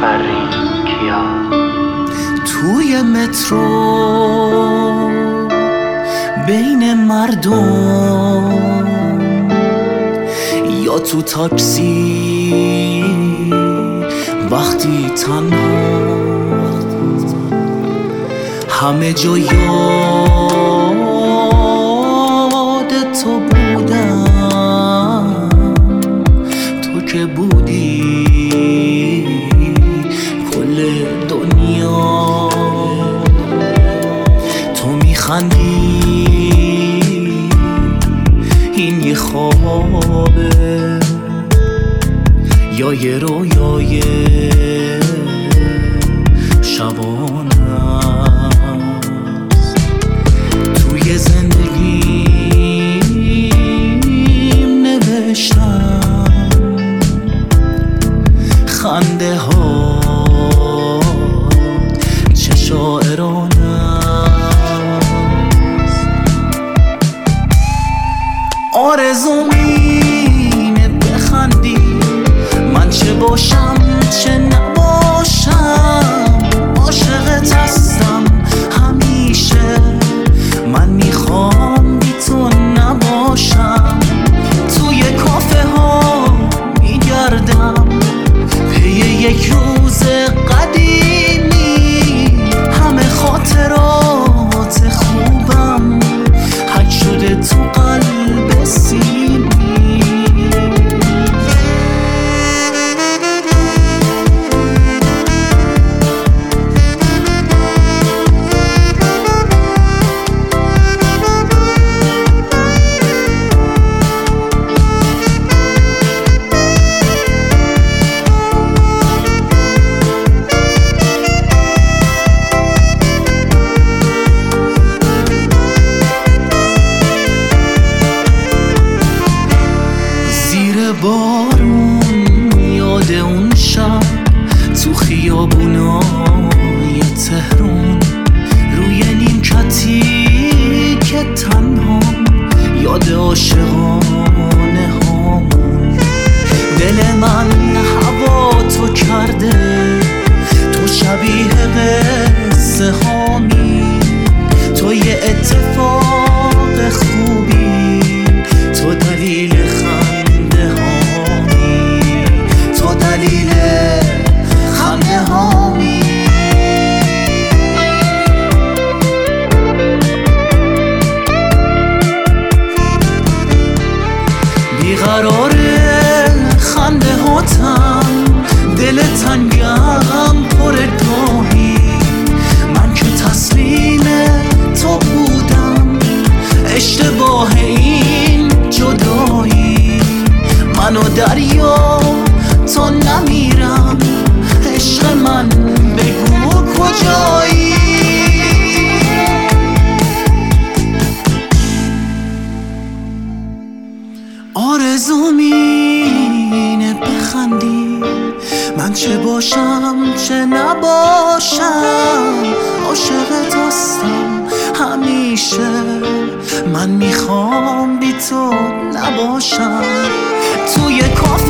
فریکیا توی مترو بین مردم یا تو تاکسی وقتی تنها همه جا یاد تو بودم، تو که بودی کل دنیا. تو میخندی این یه خوابه یا یه رویای شبانه است. توی زندگیم نوشتم خنده ها چه شاعرانه است. آرزوم اینه بخندی من چه باشم چه نباشم، عاشقت هستم همیشه، من میخوام بی تو نباشم. توی کافه ها میگردم پی یک روز قدیمی، همه خاطرات خوبم حک شده تو قلب سیمی. بارون یاد اون شب تو خیابونای تهران، روی نیمکتی که تنها یاد عاشقانه هامون. دل من هوا تو کرده، تو شبیه قصه هامی، تو یه اتفاق خوبی، تو دلیل خنده هامی، تو دلیل خنده هامی. بیقراره خنده هاتم، دل تنگم پر گاهی، من که تسلیم تو بودم، اشتباه این جدایی، منو دریا تا نمیرم، عشق من بگو کجایی. آرزوم اینه بخندی من چه باشم چه نباشم، عاشقت هستم همیشه، من میخوام بی تو نباشم. توی کافه